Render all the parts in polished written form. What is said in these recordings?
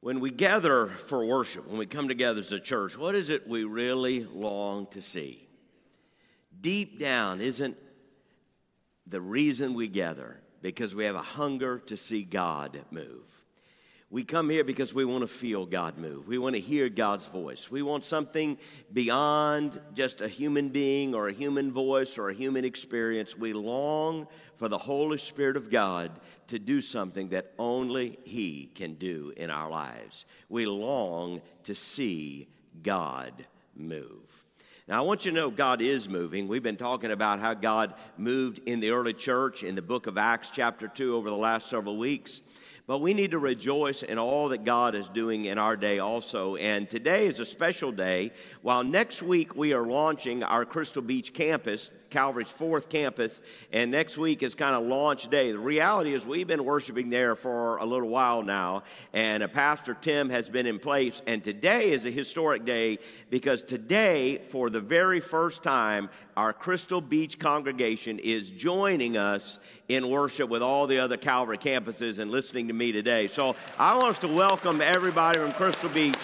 When we gather for worship, when we come together as a church, what is it we really long to see? Deep down, isn't the reason we gather because we have a hunger to see God move? We come here because we want to feel God move. We want to hear God's voice. We want something beyond just a human being or a human voice or a human experience. We long for the Holy Spirit of God to do something that only He can do in our lives. We long to see God move. Now, I want you to know God is moving. We've been talking about how God moved in the early church in the book of Acts chapter 2 over the last several weeks. But we need to rejoice in all that God is doing in our day also. And today is a special day. While next week we are launching our Crystal Beach campus, Calvary's fourth campus, and next week is kind of launch day. The reality is we've been worshiping there for a little while now, and Pastor Tim has been in place. And today is a historic day because today, for the very first time, our Crystal Beach congregation is joining us in worship with all the other Calvary campuses and listening to me today. So I want us to welcome everybody from Crystal Beach.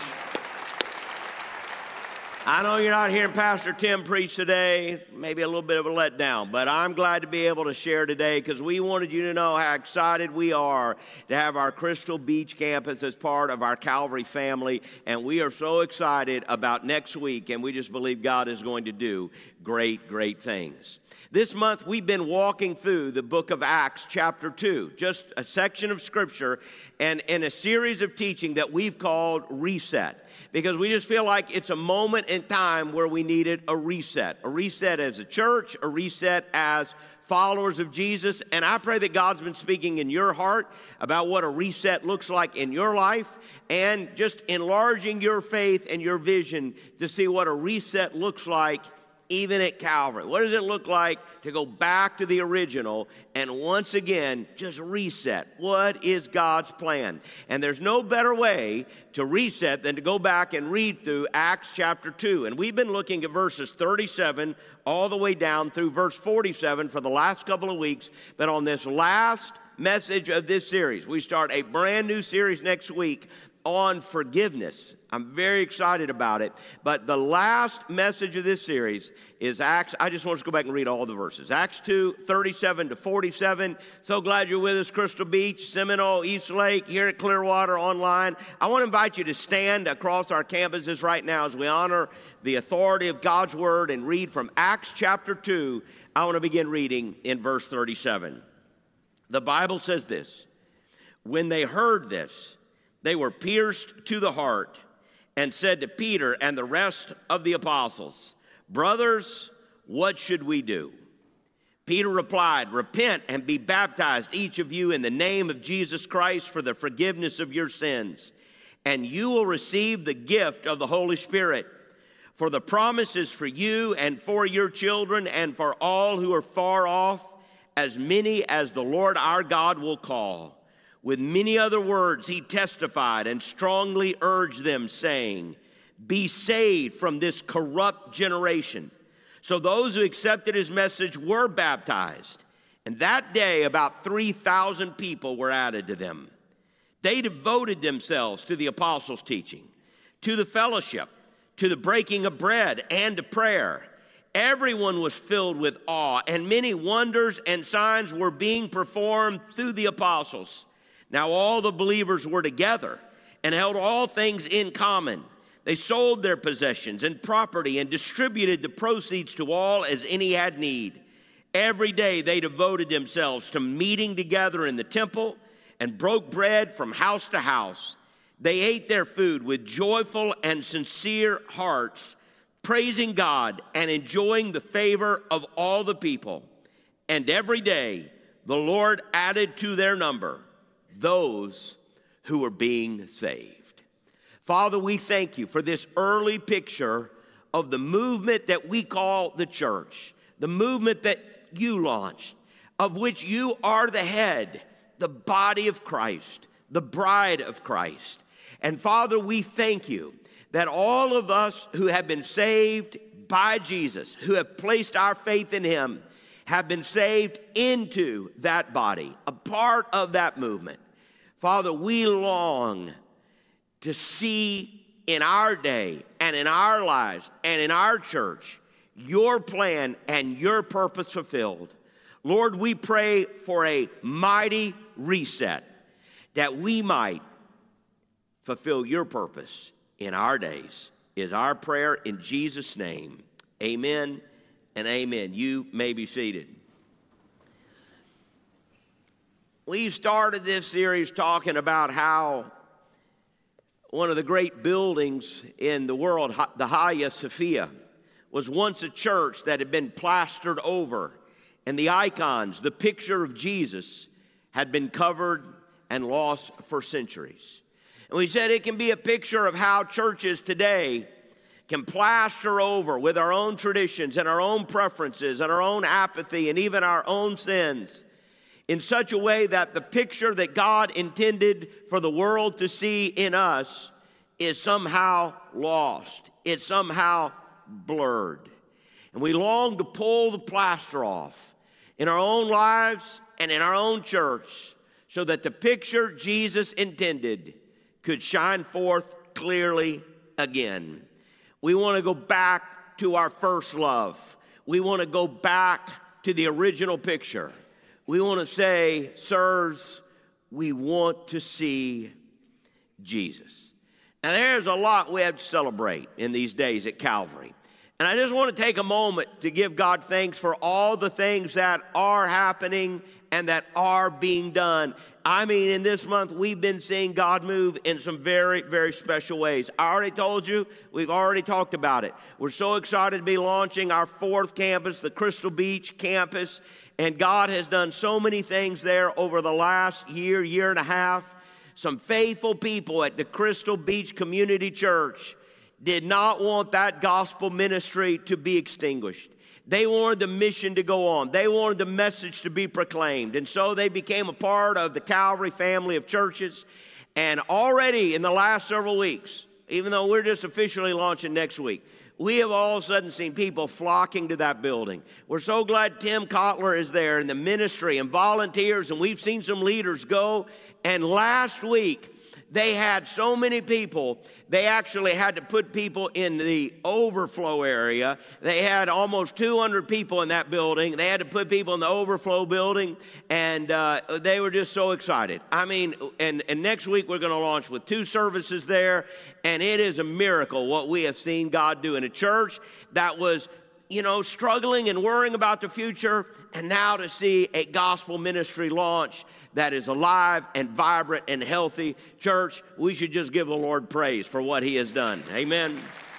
I know you're not hearing Pastor Tim preach today, maybe a little bit of a letdown, but I'm glad to be able to share today because we wanted you to know how excited we are to have our Crystal Beach campus as part of our Calvary family, and we are so excited about next week, and we just believe God is going to do great, great things. This month, we've been walking through the book of Acts, chapter 2, just a section of Scripture and in a series of teaching that we've called Reset, because we just feel like it's a moment in time where we needed a reset as a church, a reset as followers of Jesus. And I pray that God's been speaking in your heart about what a reset looks like in your life and just enlarging your faith and your vision to see what a reset looks like even at Calvary. What does it look like to go back to the original and once again just reset? What is God's plan? And there's no better way to reset than to go back and read through Acts chapter 2. And we've been looking at verses 37 all the way down through verse 47 for the last couple of weeks. But on this last message of this series, we start a brand new series next week on forgiveness. I'm very excited about it. But the last message of this series is Acts. I just want us to go back and read all the verses. Acts 2, 37 to 47. So glad you're with us, Crystal Beach, Seminole, East Lake, here at Clearwater online. I want to invite you to stand across our campuses right now as we honor the authority of God's Word and read from Acts chapter 2. I want to begin reading in verse 37. The Bible says this: When they heard this, they were pierced to the heart and said to Peter and the rest of the apostles, "Brothers, what should we do?" Peter replied, "Repent and be baptized, each of you, in the name of Jesus Christ for the forgiveness of your sins, and you will receive the gift of the Holy Spirit. For the promise is for you and for your children and for all who are far off, as many as the Lord our God will call." With many other words, he testified and strongly urged them, saying, "Be saved from this corrupt generation." So those who accepted his message were baptized, and that day about 3,000 people were added to them. They devoted themselves to the apostles' teaching, to the fellowship, to the breaking of bread, and to prayer. Everyone was filled with awe, and many wonders and signs were being performed through the apostles. Now all the believers were together and held all things in common. They sold their possessions and property and distributed the proceeds to all as any had need. Every day they devoted themselves to meeting together in the temple and broke bread from house to house. They ate their food with joyful and sincere hearts, praising God and enjoying the favor of all the people. And every day the Lord added to their number those who are being saved. Father, we thank you for this early picture of the movement that we call the church, the movement that you launched, of which you are the head, the body of Christ, the bride of Christ. And Father, we thank you that all of us who have been saved by Jesus, who have placed our faith in him, have been saved into that body, a part of that movement. Father, we long to see in our day and in our lives and in our church your plan and your purpose fulfilled. Lord, we pray for a mighty reset that we might fulfill your purpose in our days, is our prayer in Jesus' name. Amen and amen. You may be seated. We started this series talking about how one of the great buildings in the world, the Hagia Sophia, was once a church that had been plastered over, and the icons, the picture of Jesus, had been covered and lost for centuries. And we said it can be a picture of how churches today can plaster over with our own traditions and our own preferences and our own apathy and even our own sins in such a way that the picture that God intended for the world to see in us is somehow lost. It's somehow blurred. And we long to pull the plaster off in our own lives and in our own church so that the picture Jesus intended could shine forth clearly again. We want to go back to our first love. We want to go back to the original picture. We want to say, sirs, we want to see Jesus. Now, there's a lot we have to celebrate in these days at Calvary. And I just want to take a moment to give God thanks for all the things that are happening and that are being done. I mean, in this month, we've been seeing God move in some very, very special ways. I already told you, we've already talked about it. We're so excited to be launching our 4th campus, the Crystal Beach campus. And God has done so many things there over the last year, year and a half. Some faithful people at the Crystal Beach Community Church did not want that gospel ministry to be extinguished. They wanted the mission to go on. They wanted the message to be proclaimed. And so they became a part of the Calvary family of churches. And already in the last several weeks, even though we're just officially launching next week, we have all of a sudden seen people flocking to that building. We're so glad Tim Kotler is there and the ministry and volunteers, and we've seen some leaders go. And last week, they had so many people, they actually had to put people in the overflow area. They had almost 200 people in that building. They had to put people in the overflow building, and they were just so excited. I mean, and next week we're going to launch with 2 services there, and it is a miracle what we have seen God do in a church that was, struggling and worrying about the future, and now to see a gospel ministry launch that is alive and vibrant and healthy. Church, we should just give the Lord praise for what he has done. Amen.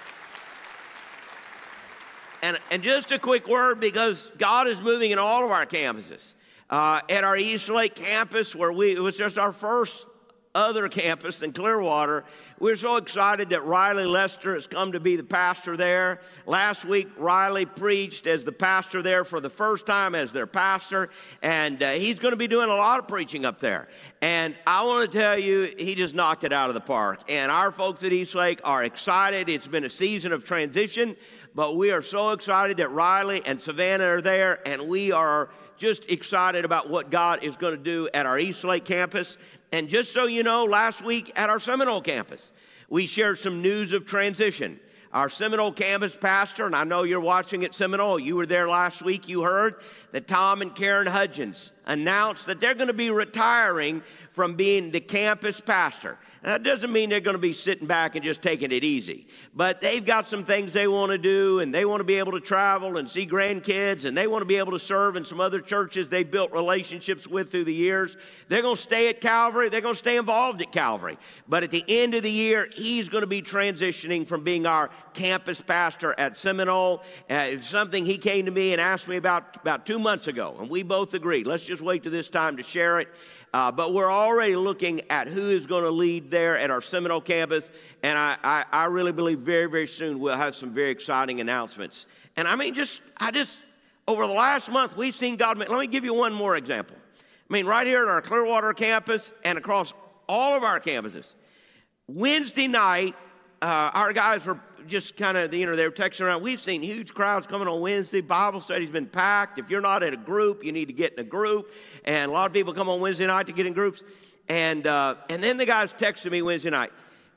And just a quick word, because God is moving in all of our campuses. At our East Lake campus, where it was just our first other campus in Clearwater, we're so excited that Riley Lester has come to be the pastor there. Last week, Riley preached as the pastor there for the first time as their pastor, and he's going to be doing a lot of preaching up there. And I want to tell you, he just knocked it out of the park. And our folks at East Lake are excited. It's been a season of transition, but we are so excited that Riley and Savannah are there, and we are just excited about what God is going to do at our East Lake campus. And just so you know, last week at our Seminole campus, we shared some news of transition. Our Seminole campus pastor, and I know you're watching at Seminole, you were there last week, you heard that Tom and Karen Hudgens announced that they're going to be retiring from being the campus pastor. Now, that doesn't mean they're going to be sitting back and just taking it easy, but they've got some things they want to do, and they want to be able to travel and see grandkids, and they want to be able to serve in some other churches they built relationships with through the years. They're going to stay at Calvary. They're going to stay involved at Calvary. But at the end of the year, he's going to be transitioning from being our campus pastor at Seminole. It's something he came to me and asked me about 2 months ago, and we both agreed. Let's just wait till this time to share it. But we're already looking at who is going to lead there at our Seminole campus, and I really believe very, very soon we'll have some very exciting announcements. And I mean, over the last month, we've seen God. Let me give you one more example. I mean, right here at our Clearwater campus and across all of our campuses, Wednesday night, our guys were just kind of, they were texting around. We've seen huge crowds coming on Wednesday. Bible study's been packed. If you're not in a group, you need to get in a group. And a lot of people come on Wednesday night to get in groups. And then the guys texted me Wednesday night,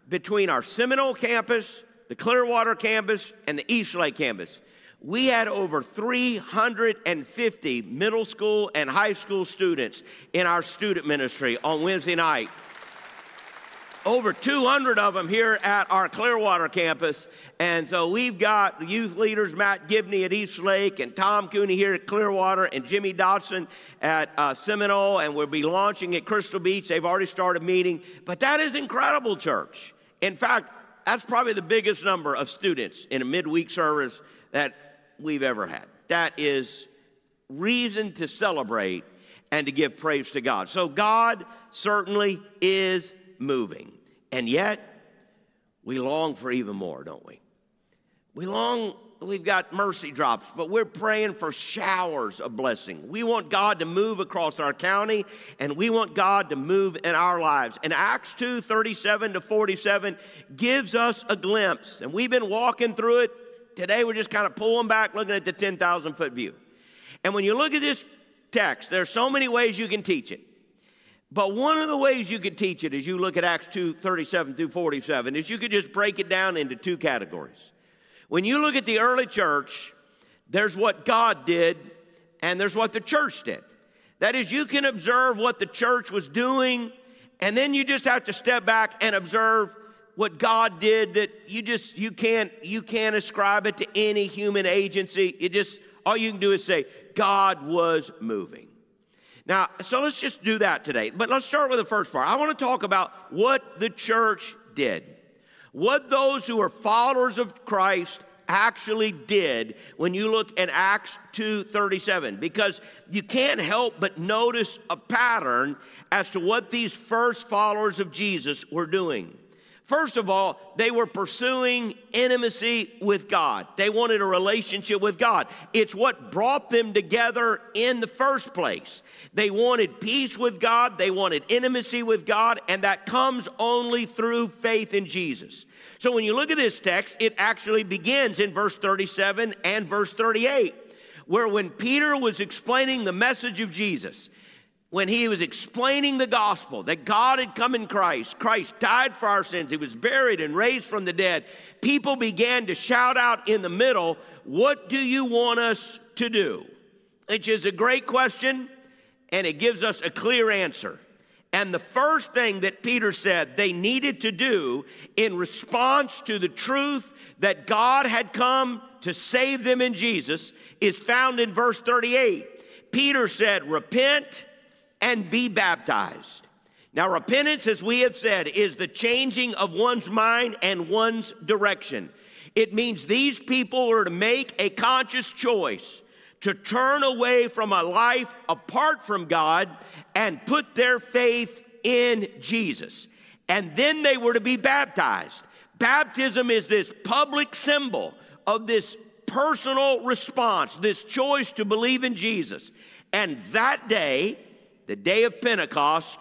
between our Seminole campus, the Clearwater campus, and the Eastlake campus, we had over 350 middle school and high school students in our student ministry on Wednesday night. Over 200 of them here at our Clearwater campus. And so we've got youth leaders, Matt Gibney at Eastlake, and Tom Cooney here at Clearwater, and Jimmy Dodson at Seminole, and we'll be launching at Crystal Beach. They've already started meeting. But that is incredible, church. In fact, that's probably the biggest number of students in a midweek service that we've ever had. That is reason to celebrate and to give praise to God. So God certainly is moving. And yet, we long for even more, don't we? We've got mercy drops, but we're praying for showers of blessing. We want God to move across our county, and we want God to move in our lives. And Acts 2:37-47 gives us a glimpse, and we've been walking through it. Today, we're just kind of pulling back, looking at the 10,000-foot view. And when you look at this text, there's so many ways you can teach it. But one of the ways you could teach it as you look at Acts 2:37-47 is you could just break it down into two categories. When you look at the early church, there's what God did and there's what the church did. That is, you can observe what the church was doing, and then you just have to step back and observe what God did, that you can't ascribe it to any human agency. All you can do is say, God was moving. Now, so let's just do that today. But let's start with the first part. I want to talk about what the church did. What those who are followers of Christ actually did when you look at Acts 2:37. Because you can't help but notice a pattern as to what these first followers of Jesus were doing. First of all, they were pursuing intimacy with God. They wanted a relationship with God. It's what brought them together in the first place. They wanted peace with God. They wanted intimacy with God, and that comes only through faith in Jesus. So when you look at this text, it actually begins in verse 37 and verse 38, where when Peter was explaining the message of Jesus, when he was explaining the gospel, that God had come in Christ, Christ died for our sins, he was buried and raised from the dead, people began to shout out in the middle, "What do you want us to do?" Which is a great question, and it gives us a clear answer. And the first thing that Peter said they needed to do in response to the truth that God had come to save them in Jesus is found in verse 38. Peter said, "Repent and be baptized." Now, repentance, as we have said, is the changing of one's mind and one's direction. It means these people were to make a conscious choice to turn away from a life apart from God and put their faith in Jesus. And then they were to be baptized. Baptism is this public symbol of this personal response, this choice to believe in Jesus. And that day, the day of Pentecost,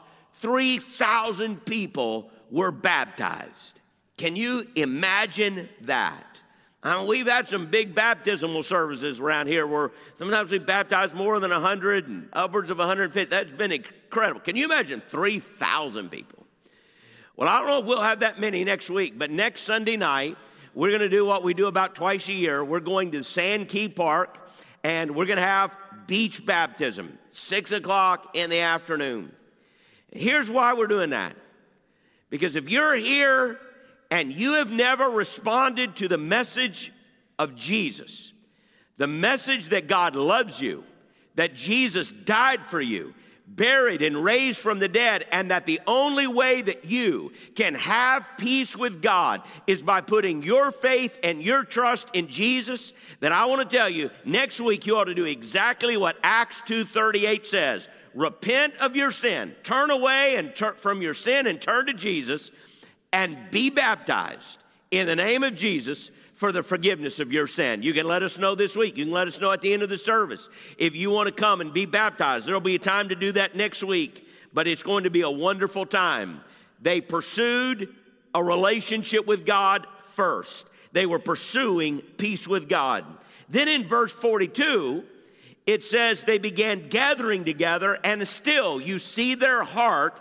3,000 people were baptized. Can you imagine that? We've had some big baptismal services around here where sometimes we baptize more than 100 and upwards of 150. That's been incredible. Can you imagine 3,000 people? Well, I don't know if we'll have that many next week, but next Sunday night, we're going to do what we do about twice a year. We're going to Sand Key Park, and we're going to have beach baptism, 6 o'clock in the afternoon. Here's why we're doing that. Because if you're here and you have never responded to the message of Jesus, the message that God loves you, that Jesus died for you, buried and raised from the dead, and that the only way that you can have peace with God is by putting your faith and your trust in Jesus, then I want to tell you, next week you ought to do exactly what Acts 2:38 says. Repent of your sin, turn away from your sin and turn to Jesus, and be baptized in the name of Jesus for the forgiveness of your sin. You can let us know this week. You can let us know at the end of the service. If you want to come and be baptized, there will be a time to do that next week, but it's going to be a wonderful time. They pursued a relationship with God first. They were pursuing peace with God. Then in verse 42, it says they began gathering together, and still you see their heart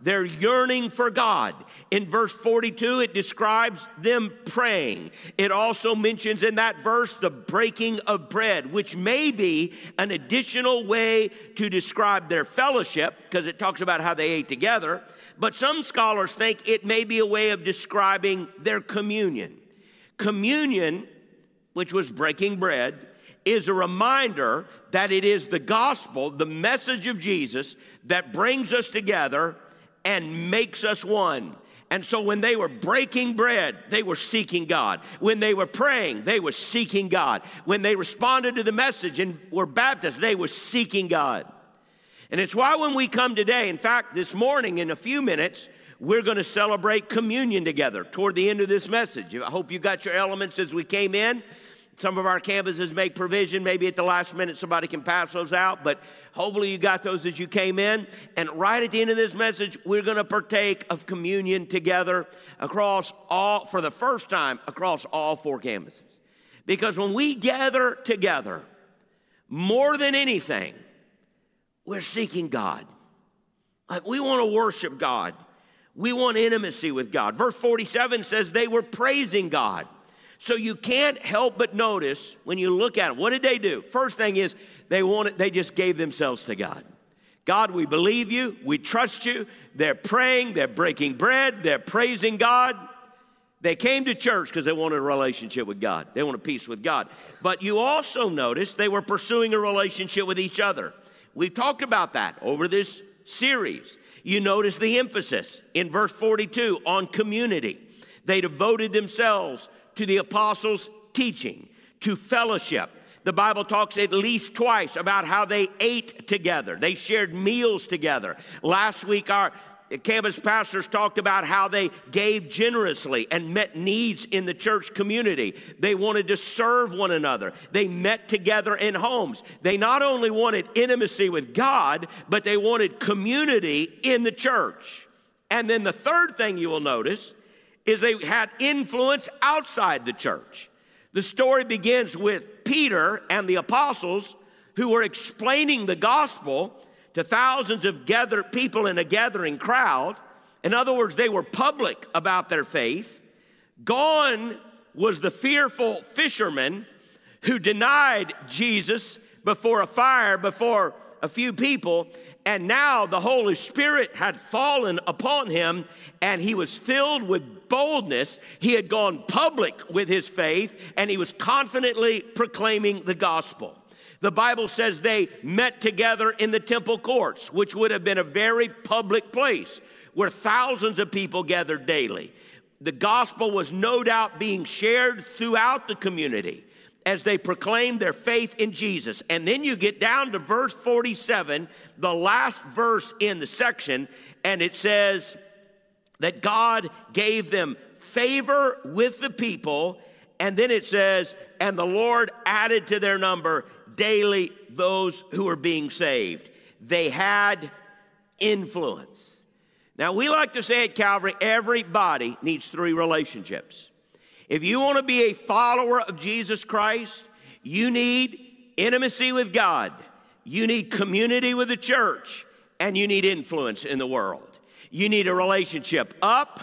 They're yearning for God. In verse 42, it describes them praying. It also mentions in that verse the breaking of bread, which may be an additional way to describe their fellowship, because it talks about how they ate together. But some scholars think it may be a way of describing their communion. Communion, which was breaking bread, is a reminder that it is the gospel, the message of Jesus, that brings us together and makes us one. And so when they were breaking bread, they were seeking God. When they were praying, they were seeking God. When they responded to the message and were baptized, they were seeking God. And it's why when we come today, in fact, this morning in a few minutes, we're going to celebrate communion together toward the end of this message. I hope you got your elements as we came in. Some of our campuses make provision. Maybe at the last minute somebody can pass those out, but hopefully you got those as you came in. And right at the end of this message, we're going to partake of communion together for the first time, across all 4 campuses. Because when we gather together, more than anything, we're seeking God. Like, we want to worship God. We want intimacy with God. Verse 47 says they were praising God. So you can't help but notice when you look at them, what did they do? First thing is they just gave themselves to God. God, we believe you. We trust you. They're praying. They're breaking bread. They're praising God. They came to church because they wanted a relationship with God. They wanted peace with God. But you also notice they were pursuing a relationship with each other. We've talked about that over this series. You notice the emphasis in verse 42 on community. They devoted themselves to the apostles' teaching, to fellowship. The Bible talks at least twice about how they ate together. They shared meals together. Last week, our campus pastors talked about how they gave generously and met needs in the church community. They wanted to serve one another. They met together in homes. They not only wanted intimacy with God, but they wanted community in the church. And then the third thing you will notice is they had influence outside the church. The story begins with Peter and the apostles who were explaining the gospel to thousands of gathered people in a gathering crowd. In other words, they were public about their faith. Gone was the fearful fisherman who denied Jesus before a fire, before a few people, and now the Holy Spirit had fallen upon him, and he was filled with boldness. He had gone public with his faith, and he was confidently proclaiming the gospel. The Bible says they met together in the temple courts, which would have been a very public place where thousands of people gathered daily. The gospel was no doubt being shared throughout the community as they proclaimed their faith in Jesus. And then you get down to verse 47, the last verse in the section, and it says that God gave them favor with the people, and then it says, and the Lord added to their number daily those who were being saved. They had influence. Now, we like to say at Calvary, everybody needs 3 relationships. If you want to be a follower of Jesus Christ, you need intimacy with God, you need community with the church, and you need influence in the world. You need a relationship up,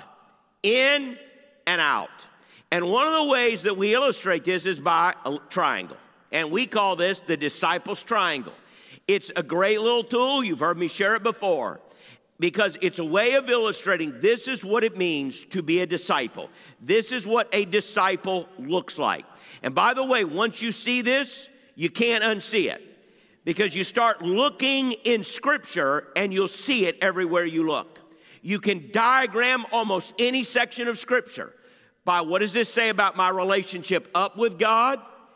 in, and out. And one of the ways that we illustrate this is by a triangle. And we call this the disciples triangle. It's a great little tool. You've heard me share it before. Because it's a way of illustrating this is what it means to be a disciple. This is what a disciple looks like. And by the way, once you see this, you can't unsee it. Because you start looking in Scripture and you'll see it everywhere you look. You can diagram almost any section of Scripture by what does this say about my relationship up with God,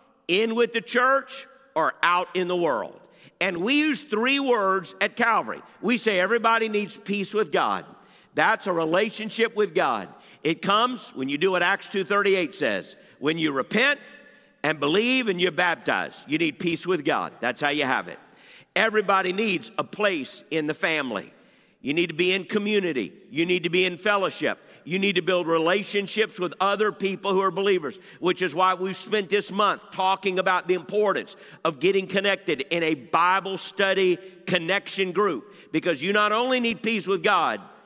in with the church, or out in the world. And we use 3 words at Calvary. We say everybody needs peace with God. That's a relationship with God. It comes when you do what Acts 2:38 says. When you repent and believe and you're baptized, you need peace with God. That's how you have it. Everybody needs a place in the family. You need to be in community. You need to be in fellowship. You need to build relationships with other people who are believers, which is why we've spent this month talking about the importance of getting connected in a Bible study connection group. Because you not only need peace with God,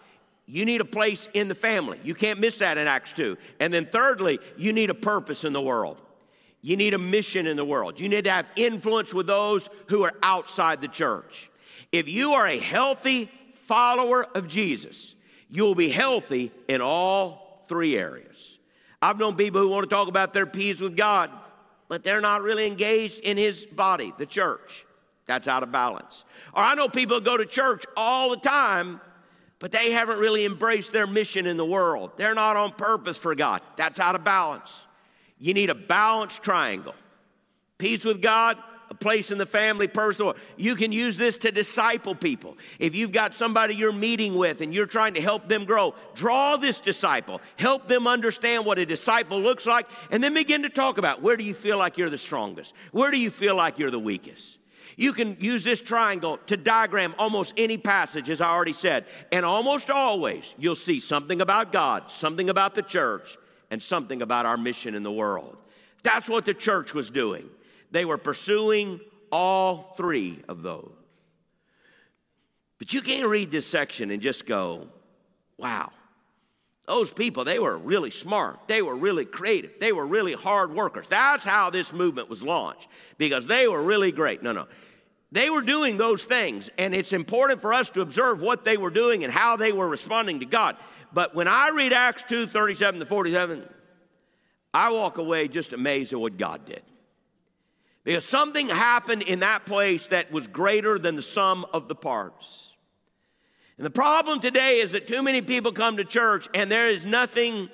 you need a place in the family. You can't miss that in Acts 2. And then thirdly, you need a purpose in the world. You need a mission in the world. You need to have influence with those who are outside the church. If you are a healthy follower of Jesus, you'll be healthy in all three areas. I've known people who want to talk about their peace with God, but they're not really engaged in his body, the church. That's out of balance. Or I know people who go to church all the time, but they haven't really embraced their mission in the world. They're not on purpose for God. That's out of balance. You need a balanced triangle. Peace with God, a place in the family, personal. You can use this to disciple people. If you've got somebody you're meeting with and you're trying to help them grow, draw this disciple. Help them understand what a disciple looks like, and then begin to talk about where do you feel like you're the strongest? Where do you feel like you're the weakest? You can use this triangle to diagram almost any passage, as I already said. And almost always, you'll see something about God, something about the church, and something about our mission in the world. That's what the church was doing. They were pursuing all three of those. But you can't read this section and just go, wow. Those people, they were really smart. They were really creative. They were really hard workers. That's how this movement was launched, because they were really great. No. They were doing those things, and it's important for us to observe what they were doing and how they were responding to God. But when I read Acts 2, 37 to 47, I walk away just amazed at what God did. Because something happened in that place that was greater than the sum of the parts. And the problem today is that too many people come to church and there is nothing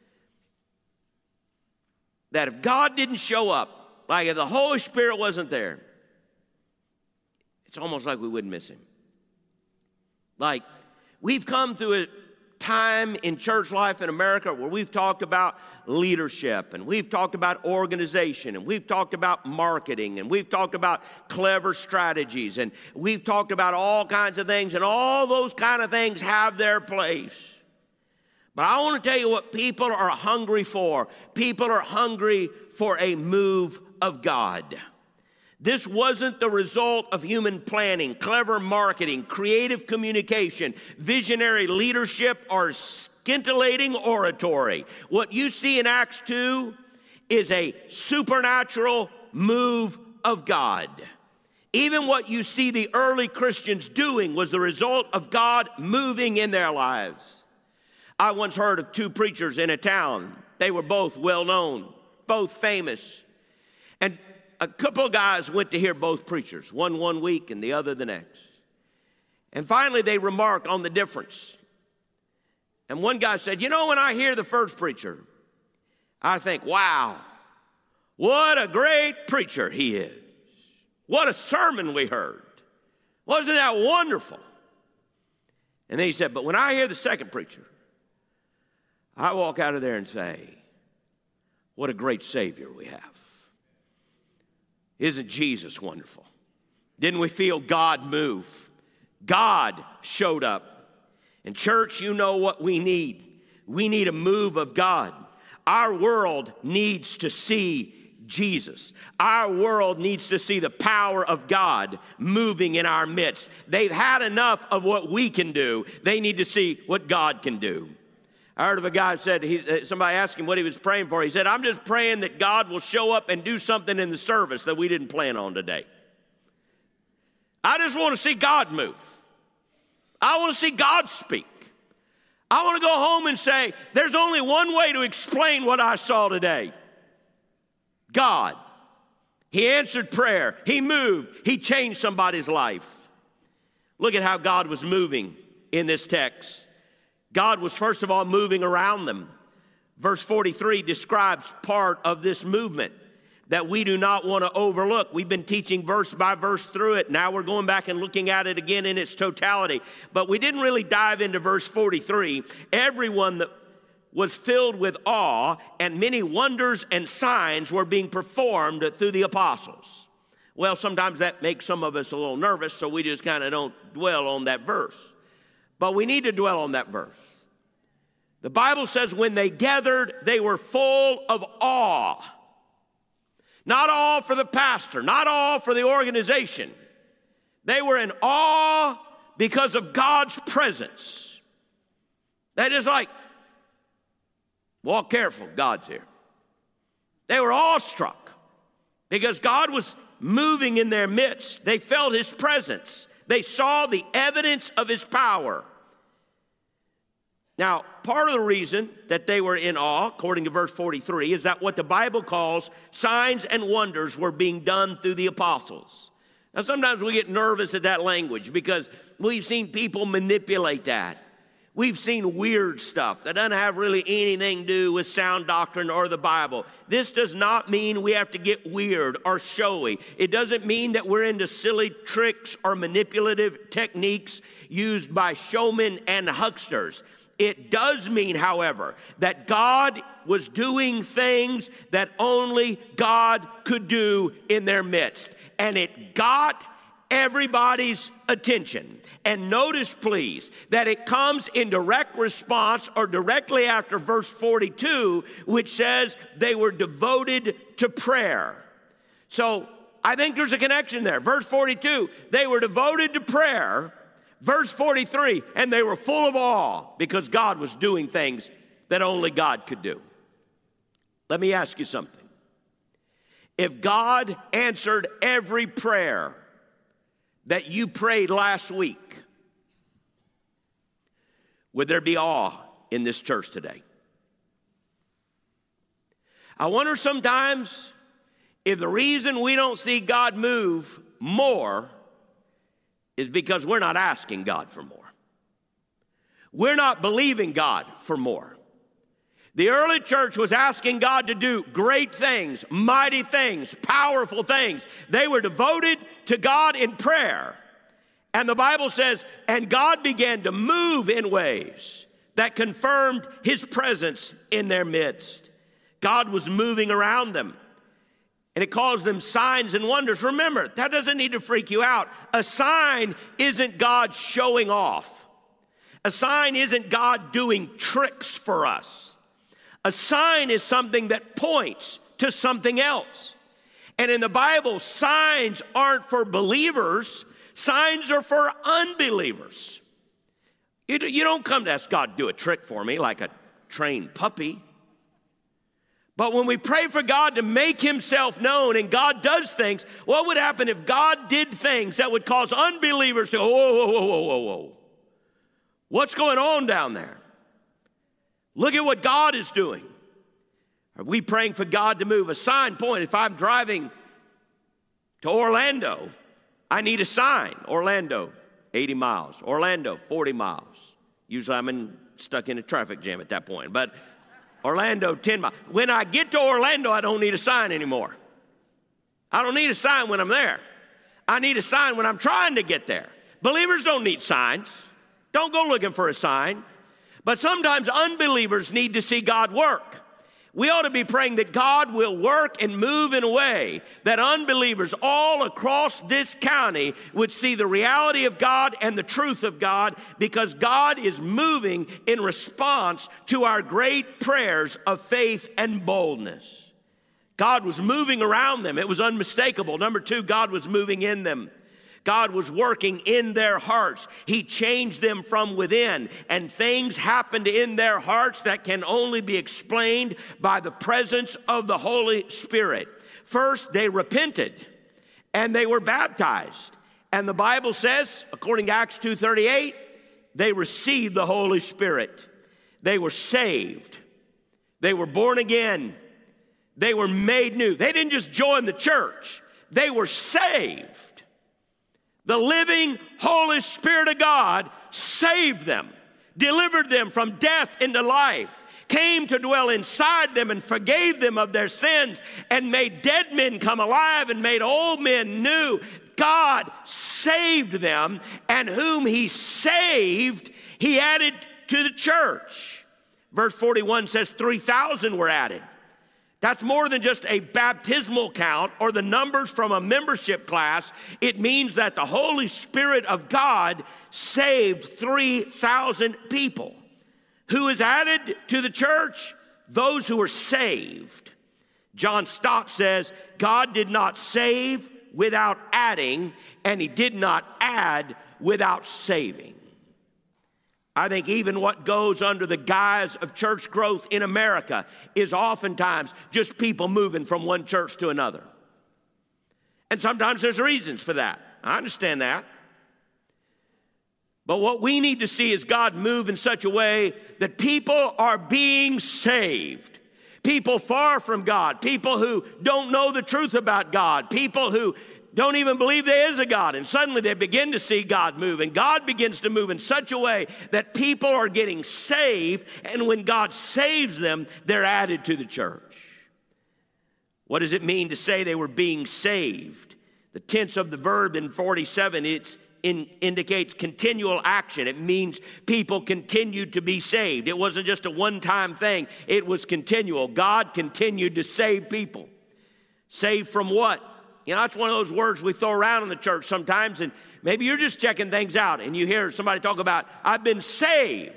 that if God didn't show up, like if the Holy Spirit wasn't there, it's almost like we wouldn't miss him. Like we've come through a time in church life in America where we've talked about leadership, and we've talked about organization, and we've talked about marketing, and we've talked about clever strategies, and we've talked about all kinds of things, and all those kind of things have their place. But I want to tell you what people are hungry for. People are hungry for a move of God. This wasn't the result of human planning, clever marketing, creative communication, visionary leadership, or scintillating oratory. What you see in Acts 2 is a supernatural move of God. Even what you see the early Christians doing was the result of God moving in their lives. I once heard of two preachers in a town. They were both well-known, both famous. And a couple of guys went to hear both preachers, one week and the other the next. And finally they remarked on the difference. And one guy said, when I hear the first preacher, I think, wow, what a great preacher he is. What a sermon we heard. Wasn't that wonderful? And then he said, but when I hear the second preacher, I walk out of there and say, what a great Savior we have. Isn't Jesus wonderful? Didn't we feel God move? God showed up. And church, you know what we need. We need a move of God. Our world needs to see Jesus. Our world needs to see the power of God moving in our midst. They've had enough of what we can do. They need to see what God can do. I heard of a guy who said, somebody asked him what he was praying for. He said, I'm just praying that God will show up and do something in the service that we didn't plan on today. I just want to see God move. I want to see God speak. I want to go home and say, there's only one way to explain what I saw today. God. He answered prayer. He moved. He changed somebody's life. Look at how God was moving in this text. God was, first of all, moving around them. Verse 43 describes part of this movement that we do not want to overlook. We've been teaching verse by verse through it. Now we're going back and looking at it again in its totality. But we didn't really dive into verse 43. Everyone that was filled with awe, and many wonders and signs were being performed through the apostles. Well, sometimes that makes some of us a little nervous, so we just kind of don't dwell on that verse. But we need to dwell on that verse. The Bible says when they gathered, they were full of awe. Not all for the pastor, not all for the organization. They were in awe because of God's presence. They just like, walk careful, God's here. They were awestruck because God was moving in their midst. They felt his presence. They saw the evidence of his power. Now, part of the reason that they were in awe, according to verse 43, is that what the Bible calls signs and wonders were being done through the apostles. Now, sometimes we get nervous at that language because we've seen people manipulate that. We've seen weird stuff that doesn't have really anything to do with sound doctrine or the Bible. This does not mean we have to get weird or showy. It doesn't mean that we're into silly tricks or manipulative techniques used by showmen and hucksters. It does mean, however, that God was doing things that only God could do in their midst. And it got everybody's attention. And notice, please, that it comes in direct response or directly after verse 42, which says they were devoted to prayer. So I think there's a connection there. Verse 42, they were devoted to prayer. Verse 43, and they were full of awe because God was doing things that only God could do. Let me ask you something. If God answered every prayer that you prayed last week, would there be awe in this church today? I wonder sometimes if the reason we don't see God move more is because we're not asking God for more. We're not believing God for more. The early church was asking God to do great things, mighty things, powerful things. They were devoted to God in prayer. And the Bible says, and God began to move in ways that confirmed his presence in their midst. God was moving around them. And it calls them signs and wonders. Remember, that doesn't need to freak you out. A sign isn't God showing off. A sign isn't God doing tricks for us. A sign is something that points to something else. And in the Bible, signs aren't for believers. Signs are for unbelievers. You don't come to ask God to do a trick for me like a trained puppy. But when we pray for God to make himself known and God does things, what would happen if God did things that would cause unbelievers to go, whoa, whoa, whoa, whoa, whoa, whoa. What's going on down there? Look at what God is doing. Are we praying for God to move? A sign point. If I'm driving to Orlando, I need a sign. Orlando, 80 miles. Orlando, 40 miles. Usually I'm stuck in a traffic jam at that point. But Orlando, 10 miles. When I get to Orlando, I don't need a sign anymore. I don't need a sign when I'm there. I need a sign when I'm trying to get there. Believers don't need signs. Don't go looking for a sign. But sometimes unbelievers need to see God work. We ought to be praying that God will work and move in a way that unbelievers all across this county would see the reality of God and the truth of God, because God is moving in response to our great prayers of faith and boldness. God was moving around them. It was unmistakable. Number two, God was moving in them. God was working in their hearts. He changed them from within, and things happened in their hearts that can only be explained by the presence of the Holy Spirit. First, they repented, and they were baptized. And the Bible says, according to Acts 2:38, they received the Holy Spirit. They were saved. They were born again. They were made new. They didn't just join the church. They were saved. The living Holy Spirit of God saved them, delivered them from death into life, came to dwell inside them and forgave them of their sins, and made dead men come alive and made old men new. God saved them, and whom he saved, he added to the church. Verse 41 says 3,000 were added. That's more than just a baptismal count or the numbers from a membership class. It means that the Holy Spirit of God saved 3,000 people. Who is added to the church? Those who were saved. John Stott says, God did not save without adding, and he did not add without saving. I think even what goes under the guise of church growth in America is oftentimes just people moving from one church to another. And sometimes there's reasons for that. I understand that. But what we need to see is God move in such a way that people are being saved. People far from God, people who don't know the truth about God, people who don't even believe there is a God, and suddenly they begin to see God move, and God begins to move in such a way that people are getting saved, and when God saves them, they're added to the church. What does it mean to say they were being saved? The tense of the verb in 47, indicates continual action. It means people continued to be saved. It wasn't just a one-time thing. It was continual. God continued to save people. Saved from what? You know, that's one of those words we throw around in the church sometimes, and maybe you're just checking things out, and you hear somebody talk about, I've been saved.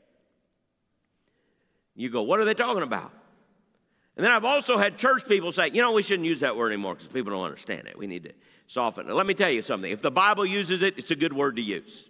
You go, what are they talking about? And then I've also had church people say, you know, we shouldn't use that word anymore because people don't understand it. We need to soften it. Let me tell you something. If the Bible uses it, it's a good word to use.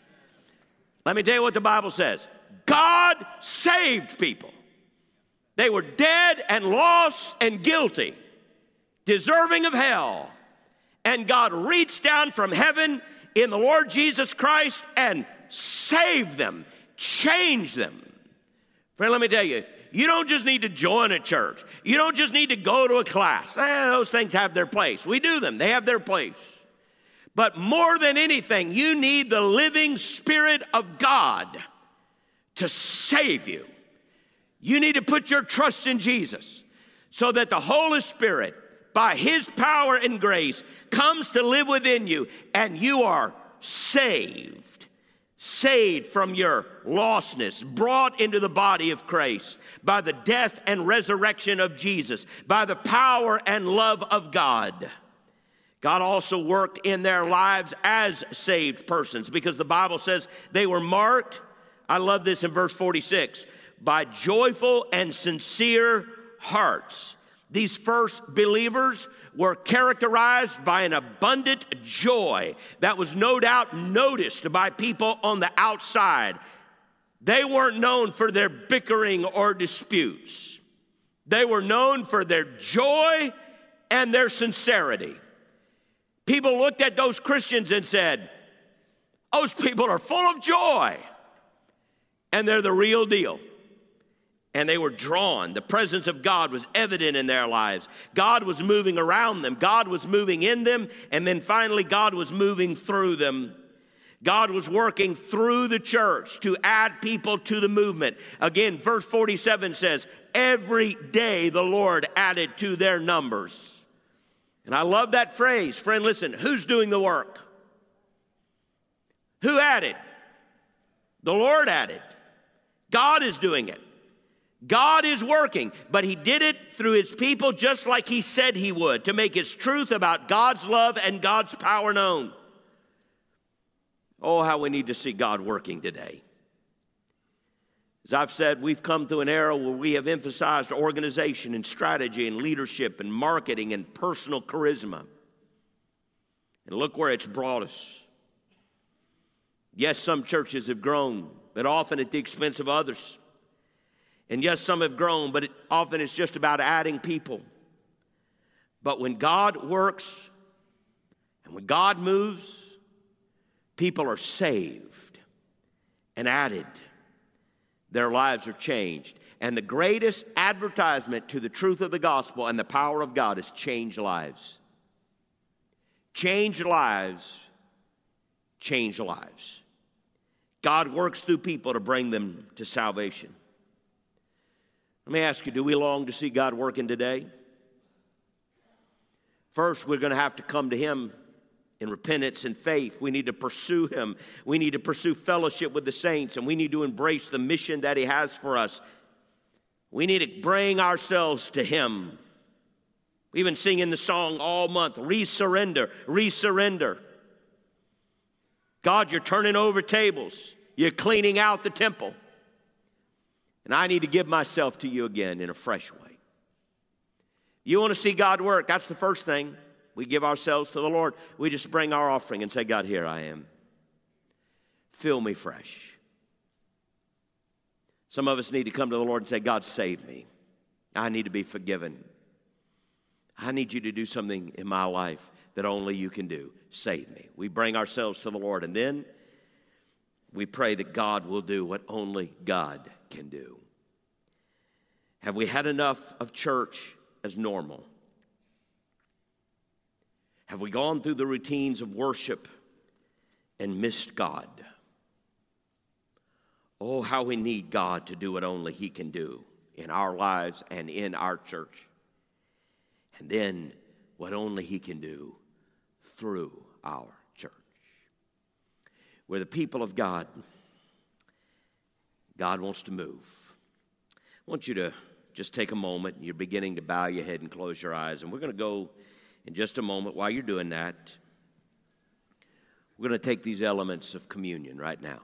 Let me tell you what the Bible says. God saved people. They were dead and lost and guilty, deserving of hell. And God reached down from heaven in the Lord Jesus Christ and saved them, changed them. Friend, let me tell you, you don't just need to join a church. You don't just need to go to a class. Those things have their place. We do them. They have their place. But more than anything, you need the living Spirit of God to save you. You need to put your trust in Jesus so that the Holy Spirit, by His power and grace, comes to live within you, and you are saved. Saved from your lostness, brought into the body of Christ by the death and resurrection of Jesus, by the power and love of God. God also worked in their lives as saved persons because the Bible says they were marked, I love this in verse 46, by joyful and sincere hearts. These first believers were characterized by an abundant joy that was no doubt noticed by people on the outside. They weren't known for their bickering or disputes. They were known for their joy and their sincerity. People looked at those Christians and said, those people are full of joy, and they're the real deal. And they were drawn. The presence of God was evident in their lives. God was moving around them. God was moving in them. And then finally, God was moving through them. God was working through the church to add people to the movement. Again, verse 47 says, every day the Lord added to their numbers. And I love that phrase. Friend, listen, who's doing the work? Who added? The Lord added. God is doing it. God is working, but He did it through His people just like He said He would, to make His truth about God's love and God's power known. Oh, how we need to see God working today. As I've said, we've come to an era where we have emphasized organization and strategy and leadership and marketing and personal charisma. And look where it's brought us. Yes, some churches have grown, but often at the expense of others. And yes, some have grown, but often it's just about adding people. But when God works and when God moves, people are saved and added. Their lives are changed. And the greatest advertisement to the truth of the gospel and the power of God is change lives. Change lives. Change lives. God works through people to bring them to salvation. Let me ask you, do we long to see God working today? First, we're going to have to come to Him in repentance and faith. We need to pursue Him. We need to pursue fellowship with the saints, and we need to embrace the mission that He has for us. We need to bring ourselves to Him. We've been singing the song all month, resurrender, resurrender. God, you're turning over tables. You're cleaning out the temple. And I need to give myself to you again in a fresh way. You want to see God work? That's the first thing. We give ourselves to the Lord. We just bring our offering and say, God, here I am. Fill me fresh. Some of us need to come to the Lord and say, God, save me. I need to be forgiven. I need you to do something in my life that only you can do. Save me. We bring ourselves to the Lord, and then we pray that God will do what only God can do. Have we had enough of church as normal? Have we gone through the routines of worship and missed God? Oh, how we need God to do what only He can do in our lives and in our church. And then what only He can do through our church. We're the people of God. God wants to move. I want you to just take a moment. You're beginning to bow your head and close your eyes. And we're going to go in just a moment. While you're doing that, we're going to take these elements of communion right now.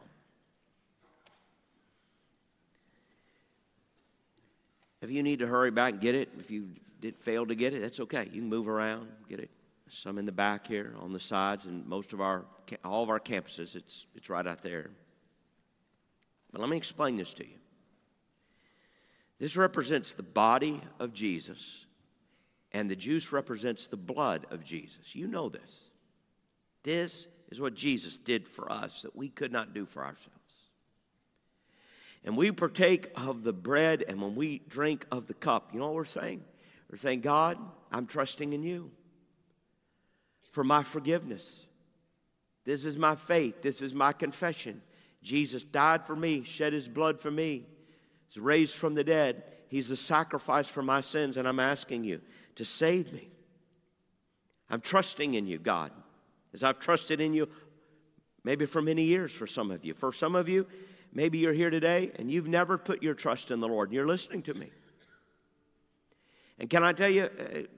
If you need to hurry back and get it, if you did fail to get it, that's okay. You can move around, get it. Some in the back here, on the sides, and all of our campuses, it's right out there. But let me explain this to you. This represents the body of Jesus, and the juice represents the blood of Jesus. You know this. This is what Jesus did for us that we could not do for ourselves. And we partake of the bread, and when we drink of the cup, you know what we're saying? We're saying, God, I'm trusting in you for my forgiveness. This is my faith. This is my confession. Jesus died for me, shed his blood for me. He's raised from the dead. He's the sacrifice for my sins, and I'm asking you to save me. I'm trusting in you, God, as I've trusted in you maybe for many years for some of you. For some of you, maybe you're here today and you've never put your trust in the Lord, and you're listening to me. And can I tell you,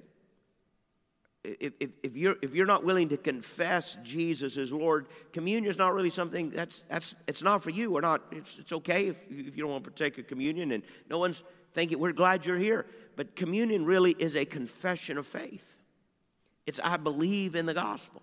if you're not willing to confess Jesus as Lord, communion is not really something it's not for you. It's okay if you don't want to partake of communion, and no one's thinking we're glad you're here. But communion really is a confession of faith. It's I believe in the gospel.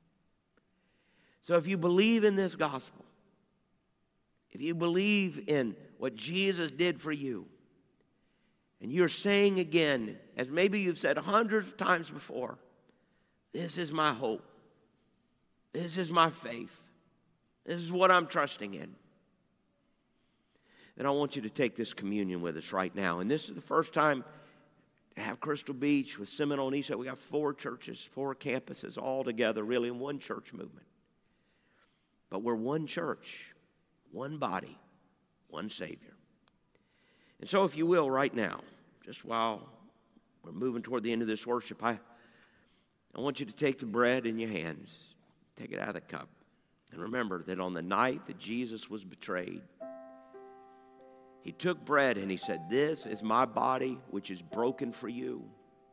So if you believe in this gospel, if you believe in what Jesus did for you, and you're saying again, as maybe you've said hundreds of times before, this is my hope. This is my faith. This is what I'm trusting in. And I want you to take this communion with us right now. And this is the first time to have Crystal Beach with Seminole and Eastside. We got 4 churches, 4 campuses all together, really in one church movement. But we're one church, one body, one Savior. And so if you will, right now, just while we're moving toward the end of this worship, I want you to take the bread in your hands, take it out of the cup, and remember that on the night that Jesus was betrayed, he took bread and he said, "This is my body, which is broken for you.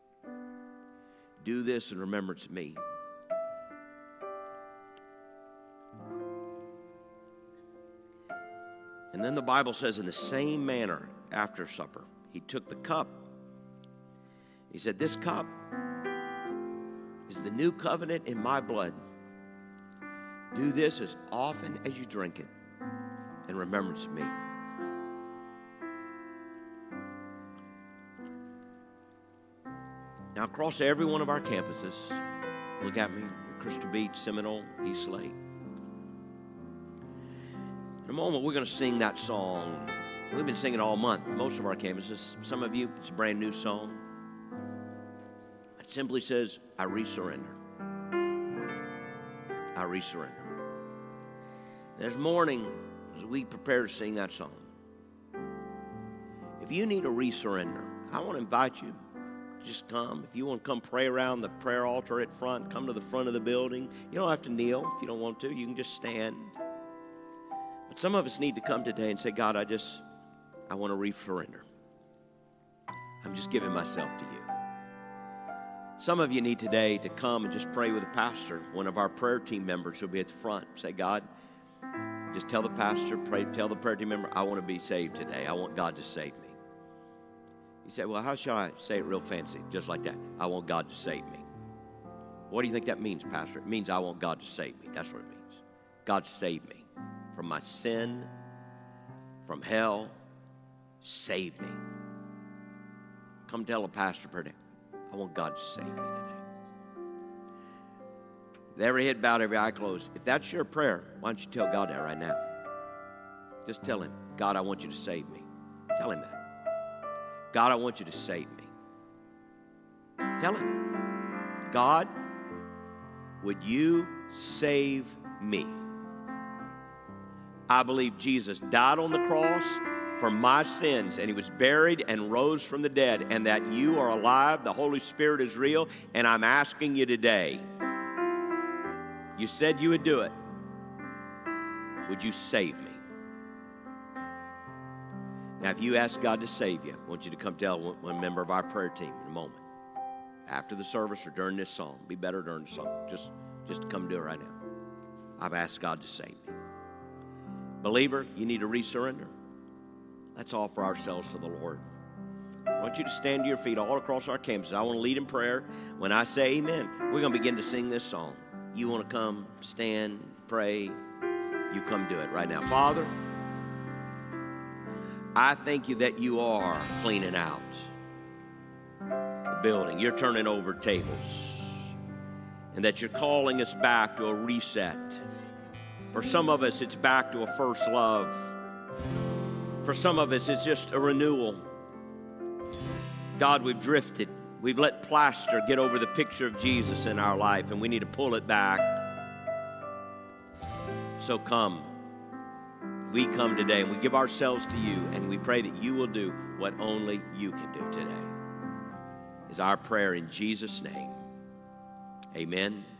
Do this in remembrance of me." And then the Bible says, in the same manner, after supper, he took the cup. He said, "This cup is the new covenant in my blood. Do this as often as you drink it in remembrance of me." Now, across every one of our campuses, look at me, Crystal Beach, Seminole, East Lake. In a moment, we're going to sing that song. We've been singing all month, most of our campuses. Some of you, it's a brand new song. It simply says, "I resurrender. I resurrender." And this morning, as we prepare to sing that song, if you need a resurrender, I want to invite you. Just come. If you want to come pray around the prayer altar at front, come to the front of the building. You don't have to kneel if you don't want to. You can just stand. But some of us need to come today and say, "God, I want to resurrender. I'm just giving myself to you." Some of you need today to come and just pray with a pastor, one of our prayer team members who will be at the front. Say, "God, just tell the pastor, tell the prayer team member, I want to be saved today. I want God to save me." You say, "Well, how shall I say it real fancy?" Just like that. "I want God to save me." What do you think that means, Pastor? It means I want God to save me. That's what it means. God save me from my sin, from hell, save me. Come tell a pastor today, I want God to save me today. With every head bowed, every eye closed. If that's your prayer, why don't you tell God that right now? Just tell him, God, I want you to save me. Tell him that. God, I want you to save me. Tell him, God, would you save me? I believe Jesus died on the cross for my sins, and he was buried and rose from the dead, and that you are alive, the Holy Spirit is real, and I'm asking you today, you said you would do it. Would you save me? Now, if you ask God to save you, I want you to come tell one member of our prayer team in a moment. After the service or during this song. Be better during the song. Just come do it right now. I've asked God to save me. Believer, you need to resurrender. Let's offer ourselves to the Lord. I want you to stand to your feet all across our campus. I want to lead in prayer. When I say amen, we're going to begin to sing this song. You want to come, stand, pray, you come do it right now. Father, I thank you that you are cleaning out the building. You're turning over tables. And that you're calling us back to a reset. For some of us, it's back to a first love. For some of us, it's just a renewal. God, we've drifted. We've let plaster get over the picture of Jesus in our life, and we need to pull it back. So come. We come today, and we give ourselves to you, and we pray that you will do what only you can do today. Is our prayer in Jesus' name. Amen.